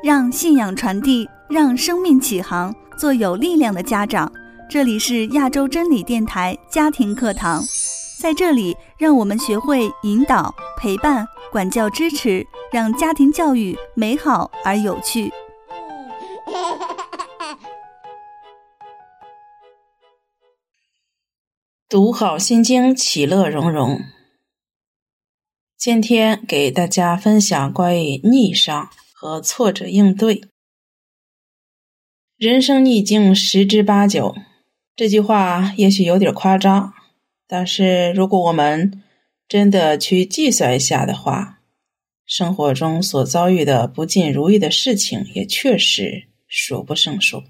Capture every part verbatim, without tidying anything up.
让信仰传递，让生命起航，做有力量的家长。这里是亚洲真理电台家庭课堂，在这里让我们学会引导、陪伴、管教、支持，让家庭教育美好而有趣。 读好心经，其乐融融。今天给大家分享关于逆商和挫折应对。人生逆境十之八九，这句话也许有点夸张，但是如果我们真的去计算一下的话，生活中所遭遇的不尽如意的事情也确实数不胜数。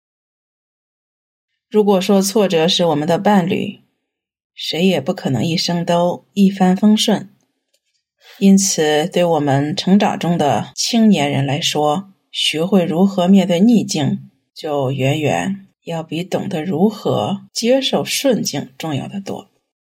如果说挫折是我们的伴侣，谁也不可能一生都一帆风顺。因此对我们成长中的青年人来说，学会如何面对逆境，就远远要比懂得如何接受顺境重要得多。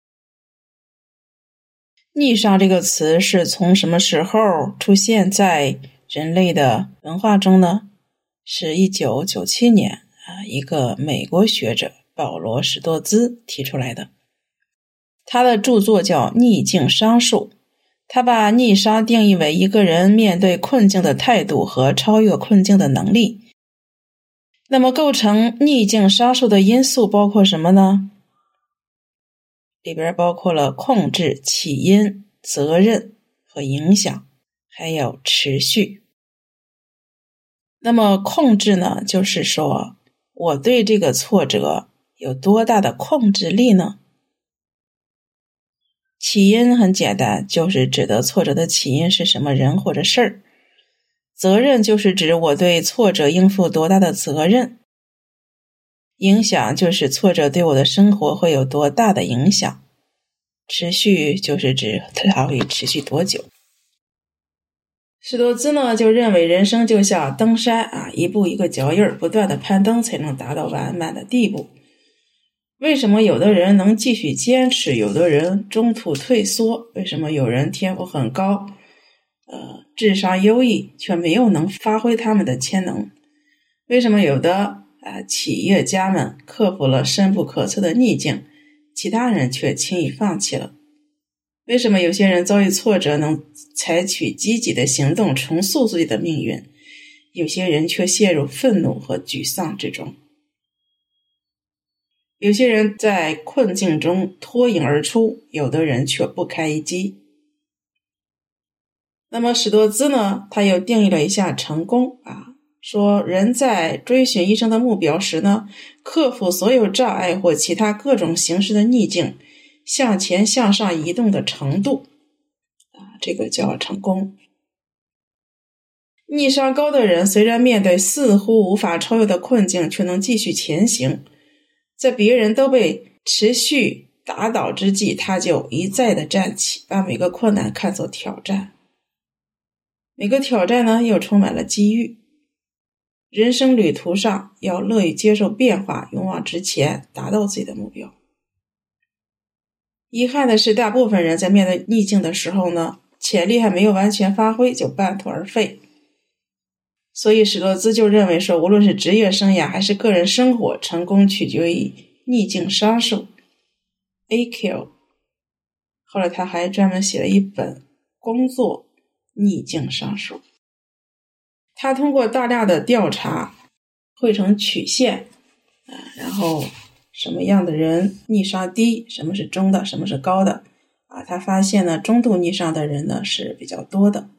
逆商这个词是从什么时候出现在人类的文化中呢？是一九九七年啊，一个美国学者保罗·史多兹提出来的。他的著作叫《逆境商术》，他把逆商定义为一个人面对困境的态度和超越困境的能力。那么构成逆境商术的因素包括什么呢？里边包括了控制、起因、责任和影响，还有持续。那么控制呢，就是说我对这个挫折有多大的控制力呢？起因很简单，就是指的挫折的起因是什么人或者事儿。责任就是指我对挫折应负多大的责任。影响就是挫折对我的生活会有多大的影响。持续就是指它会持续多久。史多兹呢就认为人生就像登山啊，一步一个脚印儿，不断的攀登才能达到完满的地步。为什么有的人能继续坚持，有的人中途退缩？为什么有人天赋很高，呃，智商优异，却没有能发挥他们的潜能？为什么有的呃企业家们克服了深不可测的逆境，其他人却轻易放弃了？为什么有些人遭遇挫折能采取积极的行动重塑自己的命运，有些人却陷入愤怒和沮丧之中？有些人在困境中脱颖而出，有的人却不堪一击。那么史多兹呢，他又定义了一下成功啊，说人在追寻一生的目标时呢，克服所有障碍或其他各种形式的逆境，向前向上移动的程度啊，这个叫成功。逆商高的人虽然面对似乎无法超越的困境，却能继续前行。在别人都被持续打倒之际，他就一再的站起，把每个困难看作挑战。每个挑战呢，又充满了机遇。人生旅途上要乐于接受变化，勇往直前，达到自己的目标。遗憾的是，大部分人在面对逆境的时候呢，潜力还没有完全发挥，就半途而废。所以史多兹就认为说，无论是职业生涯还是个人生活，成功取决于逆境商术 A Q。 后来他还专门写了一本工作逆境商术。他通过大量的调查绘成曲线、啊、然后什么样的人逆商低，什么是中的，什么是高的啊？他发现呢，中度逆商的人呢是比较多的。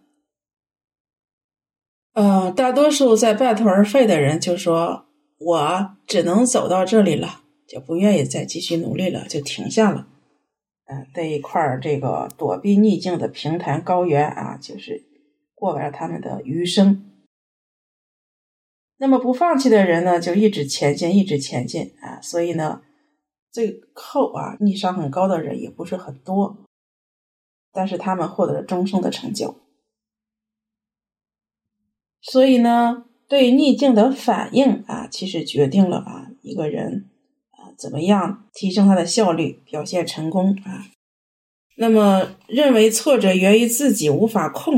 呃，大多数在半途而废的人就说，我只能走到这里了，就不愿意再继续努力了，就停下了。呃，在一块这个躲避逆境的平坦高原啊，就是过完了他们的余生。那么不放弃的人呢，就一直前进，一直前进啊。所以呢，最后啊，逆商很高的人也不是很多，但是他们获得了终生的成就。所以呢，对逆境的反应啊，其实决定了啊一个人啊怎么样提升他的效率，表现成功啊。那么认为挫折源于自己无法控制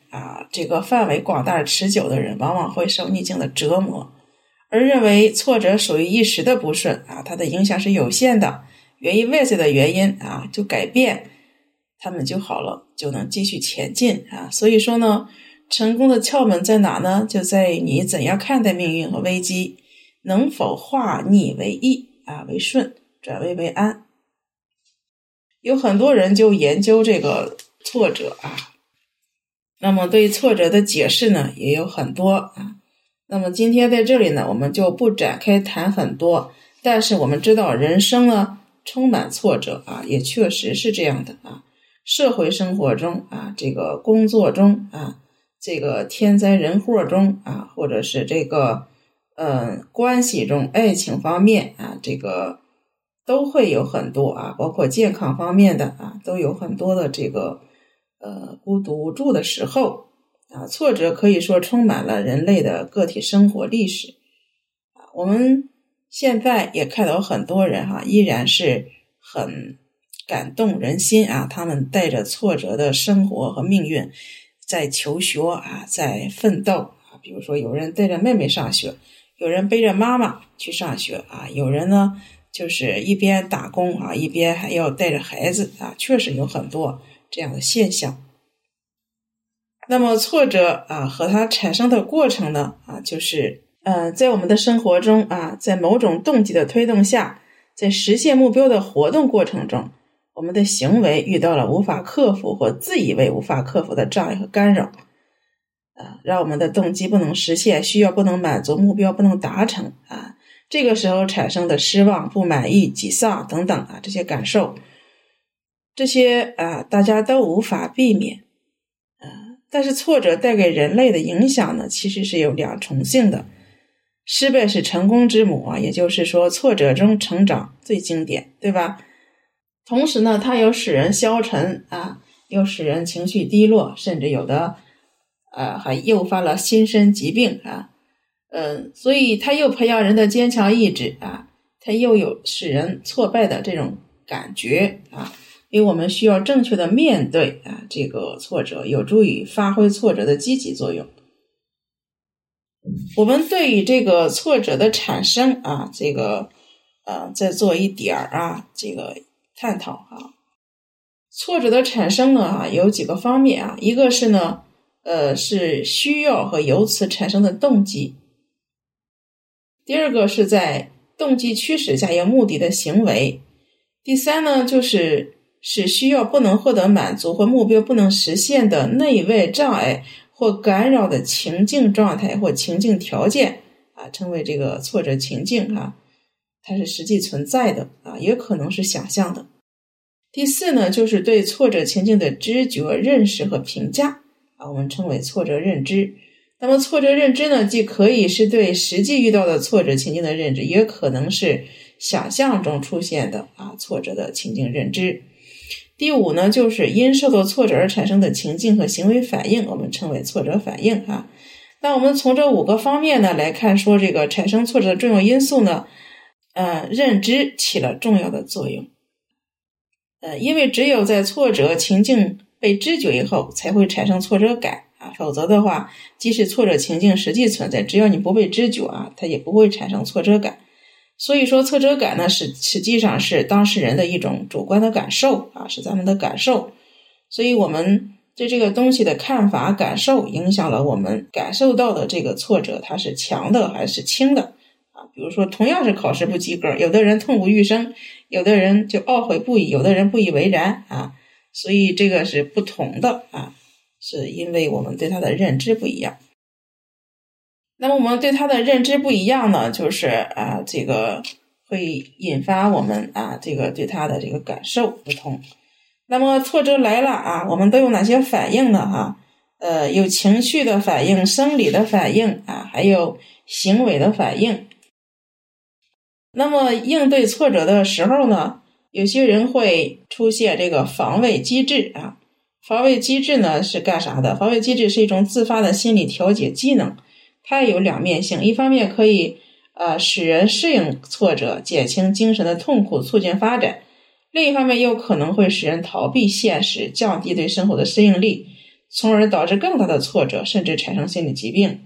啊，这个范围广大持久的人往往会受逆境的折磨，而认为挫折属于一时的不顺啊，它的影响是有限的，原因外在的原因啊就改变，他们就好了，就能继续前进啊。所以说呢，成功的窍门在哪呢？就在于你怎样看待命运和危机，能否化逆为易啊，为顺，转危为安。有很多人就研究这个挫折啊，那么对挫折的解释呢也有很多啊。那么今天在这里呢，我们就不展开谈很多，但是我们知道人生呢充满挫折啊，也确实是这样的啊。社会生活中啊，这个工作中啊，这个天灾人祸中啊，或者是这个呃关系中，爱情方面啊，这个都会有很多啊，包括健康方面的啊，都有很多的这个呃孤独无助的时候啊。挫折可以说充满了人类的个体生活历史啊。我们现在也看到很多人哈、啊，依然是很感动人心啊，他们带着挫折的生活和命运在求学啊，在奋斗啊。比如说有人带着妹妹上学，有人背着妈妈去上学啊，有人呢就是一边打工啊，一边还要带着孩子啊，确实有很多这样的现象。那么挫折啊和它产生的过程呢啊，就是呃在我们的生活中啊，在某种动机的推动下，在实现目标的活动过程中，我们的行为遇到了无法克服或自以为无法克服的障碍和干扰啊，让我们的动机不能实现，需要不能满足，目标不能达成啊。这个时候产生的失望、不满意、沮丧等等啊，这些感受，这些啊大家都无法避免啊。但是挫折带给人类的影响呢，其实是有两重性的。失败是成功之母啊，也就是说挫折中成长最经典，对吧？同时呢，它又使人消沉啊，又使人情绪低落，甚至有的啊还诱发了心身疾病啊。嗯，所以它又培养人的坚强意志啊，它又有使人挫败的这种感觉啊，因为我们需要正确的面对啊这个挫折，有助于发挥挫折的积极作用。我们对于这个挫折的产生啊，这个呃再做一点儿啊这个探讨啊。挫折的产生呢啊有几个方面啊，一个是呢呃是需要和由此产生的动机。第二个是在动机驱使下有目的的行为。第三呢，就是使需要不能获得满足或目标不能实现的内外障碍或干扰的情境状态或情境条件啊，称为这个挫折情境啊，它是实际存在的啊，也可能是想象的。第四呢，就是对挫折情境的知觉、认识和评价啊，我们称为挫折认知。那么挫折认知呢，既可以是对实际遇到的挫折情境的认知，也可能是想象中出现的啊挫折的情境认知。第五呢，就是因受到挫折而产生的情境和行为反应，我们称为挫折反应啊。那我们从这五个方面呢来看，说这个产生挫折的重要因素呢，呃，认知起了重要的作用。呃，因为只有在挫折情境被知觉以后，才会产生挫折感啊，否则的话，即使挫折情境实际存在，只要你不被知觉啊，它也不会产生挫折感。所以说挫折感呢，是实际上是当事人的一种主观的感受啊，是咱们的感受。所以我们对这个东西的看法、感受，影响了我们感受到的这个挫折，它是强的还是轻的啊？比如说，同样是考试不及格，有的人痛不欲生，有的人就懊悔不已，有的人不以为然啊。所以这个是不同的啊，是因为我们对它的认知不一样。那么我们对它的认知不一样呢，就是啊，这个会引发我们啊，这个对它的这个感受不同。那么挫折来了啊，我们都有哪些反应呢？哈，呃，有情绪的反应、生理的反应啊，还有行为的反应。那么应对挫折的时候呢，有些人会出现这个防卫机制啊。防卫机制呢是干啥的？防卫机制是一种自发的心理调节机能。它有两面性，一方面可以呃使人适应挫折，减轻精神的痛苦，促进发展；另一方面又可能会使人逃避现实，降低对生活的适应力， 从而导致更大的挫折，甚至产生心理疾病。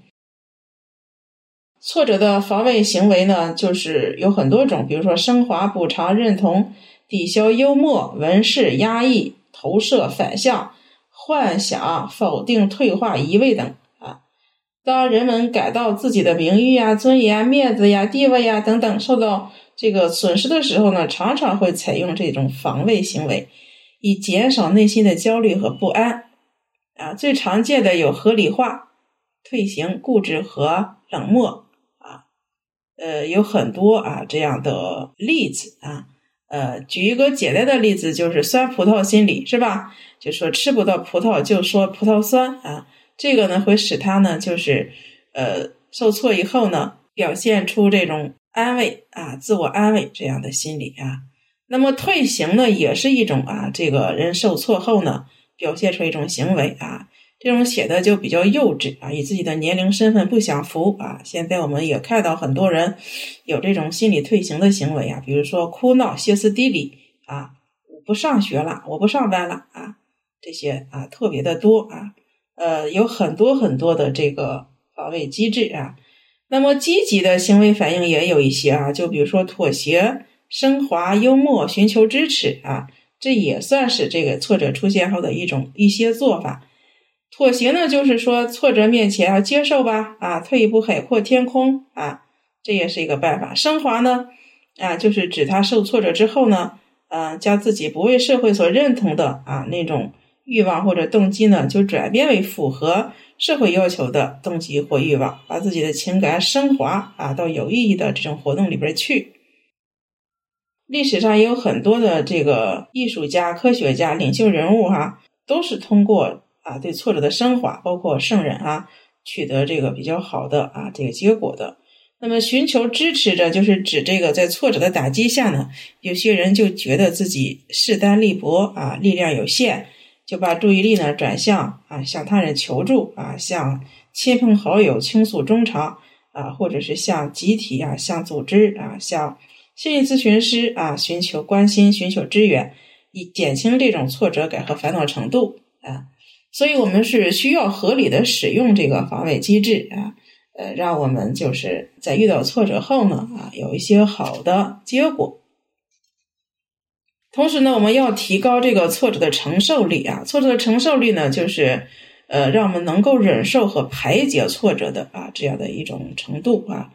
挫折的防卫行为呢，就是有很多种，比如说升华、补偿、认同、抵消、幽默、文饰、压抑、投射、反向、幻想、否定、退化、移位等啊。当人们感到自己的名誉呀、尊严啊、面子呀、地位呀等等受到这个损失的时候呢，常常会采用这种防卫行为，以减少内心的焦虑和不安啊。最常见的有合理化、退行、固执和冷漠。呃，有很多啊这样的例子啊，呃，举一个简单的例子，就是酸葡萄心理，是吧？就说吃不到葡萄就说葡萄酸啊，这个呢会使他呢就是呃受挫以后呢表现出这种安慰啊、自我安慰这样的心理啊。那么退行呢也是一种啊，这个人受挫后呢表现出一种行为啊。这种写的就比较幼稚啊，与自己的年龄身份不相符啊。现在我们也看到很多人有这种心理退行的行为啊，比如说哭闹、歇斯底里啊，我不上学了，我不上班了啊，这些啊特别的多啊。呃，有很多很多的这个防卫机制啊。那么积极的行为反应也有一些啊，就比如说妥协、升华、幽默、寻求支持啊，这也算是这个挫折出现后的一种一些做法。妥协呢，就是说挫折面前要接受吧，啊，退一步海阔天空啊，这也是一个办法。升华呢，啊，就是指他受挫折之后呢，啊，将自己不为社会所认同的啊那种欲望或者动机呢，就转变为符合社会要求的动机或欲望，把自己的情感升华啊到有意义的这种活动里边去。历史上也有很多的这个艺术家、科学家、领袖人物哈、啊，都是通过啊，对挫折的升华，包括圣人啊，取得这个比较好的啊这个结果的。那么寻求支持者，就是指这个在挫折的打击下呢，有些人就觉得自己势单力薄啊，力量有限，就把注意力呢转向啊向他人求助啊，向亲朋好友倾诉衷肠啊，或者是向集体啊、向组织啊、向心理咨询师啊寻求关心、寻求支援，以减轻这种挫折感和烦恼程度啊。所以我们是需要合理的使用这个防卫机制啊，呃，让我们就是在遇到挫折后呢啊，有一些好的结果。同时呢，我们要提高这个挫折的承受力啊，挫折的承受力呢，就是呃，让我们能够忍受和排解挫折的啊这样的一种程度啊。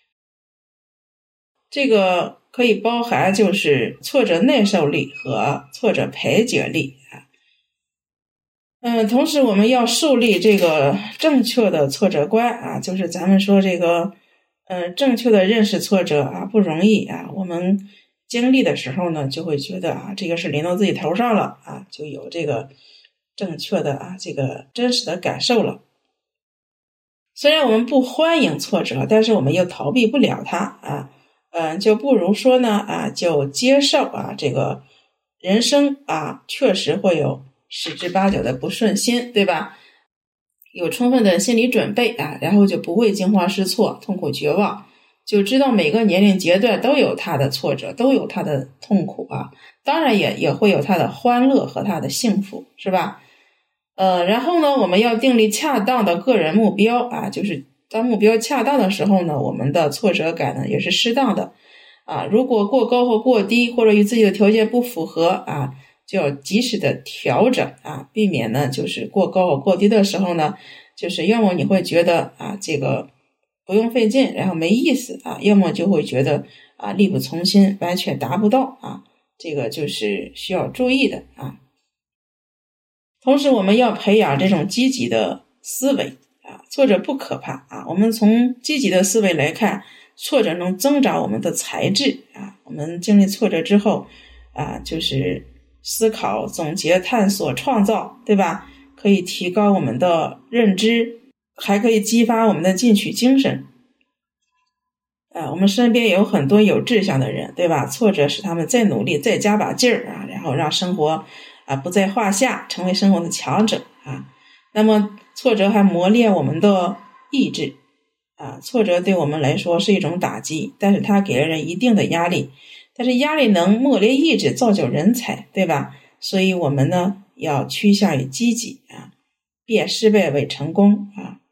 这个可以包含就是挫折耐受力和挫折排解力啊。嗯，同时我们要树立这个正确的挫折观啊，就是咱们说这个，呃，正确的认识挫折啊不容易啊。我们经历的时候呢，就会觉得啊，这个是临到自己头上了啊，就有这个正确的啊这个真实的感受了。虽然我们不欢迎挫折，但是我们又逃避不了它啊，嗯，就不如说呢啊，就接受啊，这个人生啊确实会有十之八九的不顺心，对吧？有充分的心理准备啊，然后就不会惊慌失措、痛苦绝望，就知道每个年龄阶段都有它的挫折，都有它的痛苦啊，当然也也会有它的欢乐和它的幸福，是吧？呃，然后呢，我们要订立恰当的个人目标啊，就是当目标恰当的时候呢，我们的挫折感呢也是适当的啊，如果过高或过低，或者与自己的条件不符合啊，就要及时的调整啊，避免呢就是过高或过低的时候呢，就是要么你会觉得啊这个不用费劲，然后没意思啊，要么就会觉得啊力不从心，完全达不到啊，这个就是需要注意的啊。同时我们要培养这种积极的思维啊，挫折不可怕啊，我们从积极的思维来看，挫折能增长我们的才智啊，我们经历挫折之后啊，就是思考、总结、探索、创造，对吧？可以提高我们的认知，还可以激发我们的进取精神。啊，我们身边有很多有志向的人，对吧？挫折使他们再努力、再加把劲儿啊，然后让生活啊不在话下，成为生活的强者啊。那么挫折还磨练我们的意志啊，挫折对我们来说是一种打击，但是它给了人一定的压力。但是压力能磨练意志，造就人才，对吧？所以我们呢要趋向于积极啊。 变失败为成功啊。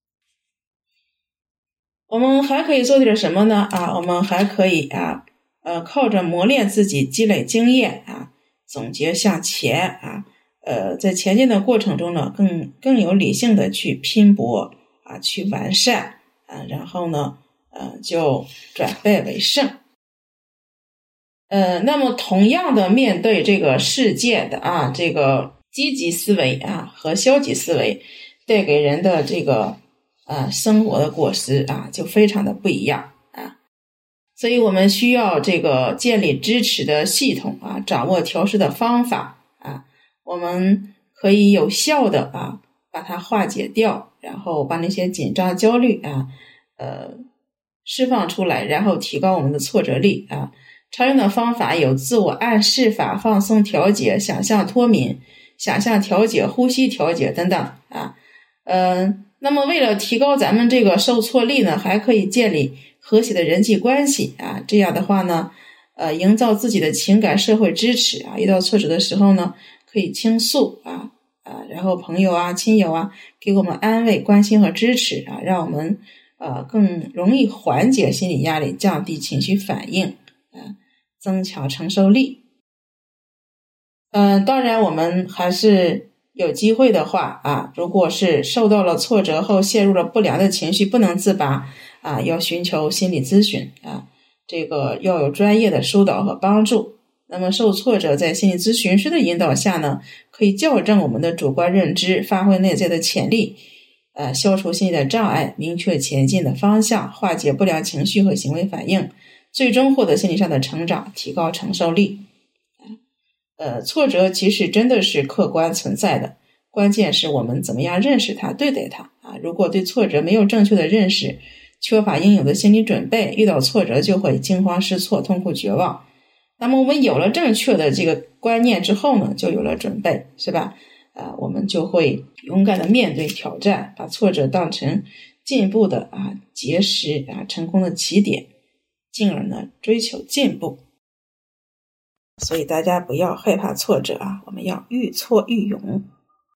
我们还可以做点什么呢？啊，我们还可以啊，呃，靠着磨练自己，积累经验啊，总结向前啊，呃，在前进的过程中呢，更更有理性的去拼搏啊，去完善啊，然后呢，呃，就转败为胜。呃，那么同样的，面对这个世界的啊，这个积极思维啊和消极思维带给人的这个呃生活的果实啊，就非常的不一样啊。所以我们需要这个建立支持的系统啊，掌握调试的方法啊，我们可以有效的啊把它化解掉，然后把那些紧张焦虑啊呃释放出来，然后提高我们的挫折力啊。常用的方法有自我暗示法、放松调节、想象脱敏、想象调节、呼吸调节等等啊。呃，那么为了提高咱们这个受挫力呢，还可以建立和谐的人际关系啊。这样的话呢，呃，营造自己的情感社会支持啊。遇到挫折的时候呢，可以倾诉啊啊，然后朋友啊、亲友啊给我们安慰、关心和支持啊，让我们呃更容易缓解心理压力，降低情绪反应啊。增强承受力。嗯、呃，当然我们还是有机会的话啊，如果是受到了挫折后陷入了不良的情绪不能自拔啊，要寻求心理咨询啊，这个要有专业的疏导和帮助。那么受挫折在心理咨询师的引导下呢，可以校正我们的主观认知，发挥内在的潜力，呃，消除心理的障碍，明确前进的方向，化解不良情绪和行为反应，最终获得心理上的成长，提高承受力。呃，挫折其实真的是客观存在的，关键是我们怎么样认识它，对待它啊。如果对挫折没有正确的认识，缺乏应有的心理准备，遇到挫折就会惊慌失措、痛苦绝望。那么我们有了正确的这个观念之后呢，就有了准备，是吧？啊，我们就会勇敢的面对挑战，把挫折当成进步的啊结识啊成功的起点，进而呢追求进步。所以大家不要害怕挫折啊，我们要愈挫愈勇。